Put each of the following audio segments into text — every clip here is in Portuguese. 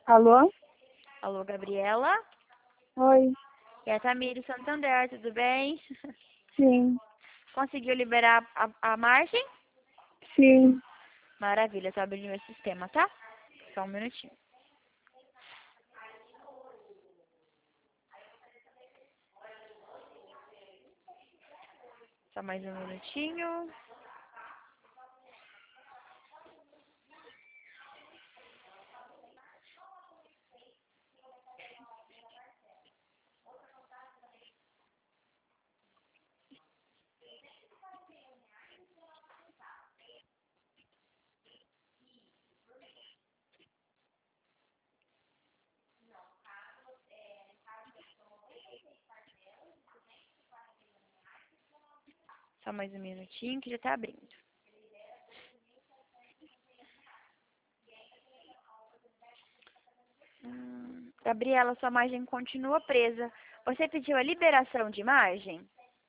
Alô? Alô, Gabriela? Oi. É a Tamires Santander, tudo bem? Sim, Conseguiu liberar a margem? sim. Maravilha, tô abrindo meu sistema, tá? Só um minutinho. Só mais um minutinho. Só mais um minutinho que já tá abrindo. Gabriela, sua margem continua presa. Você pediu a liberação de margem?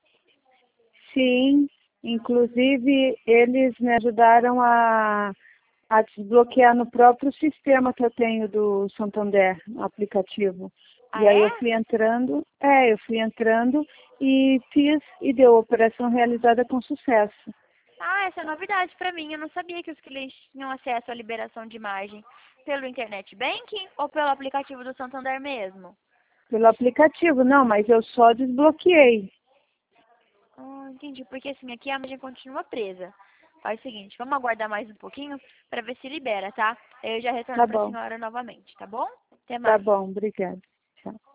Sim. Inclusive, eles me ajudaram a desbloquear no próprio sistema que eu tenho do Santander, no aplicativo. Ah, E aí é? eu fui entrando e fiz e deu a operação realizada com sucesso. Ah, essa é novidade pra mim. Eu não sabia que os clientes tinham acesso à liberação de margem pelo Internet Banking ou pelo aplicativo do Santander mesmo. Pelo aplicativo, não, mas eu só desbloqueei. Entendi. Porque assim, aqui a margem continua presa. Faz o seguinte, vamos aguardar mais um pouquinho pra ver se libera, tá? Aí eu já retorno Tá pra bom, senhora novamente, tá bom? Até tá mais. bom, obrigada. Tchau.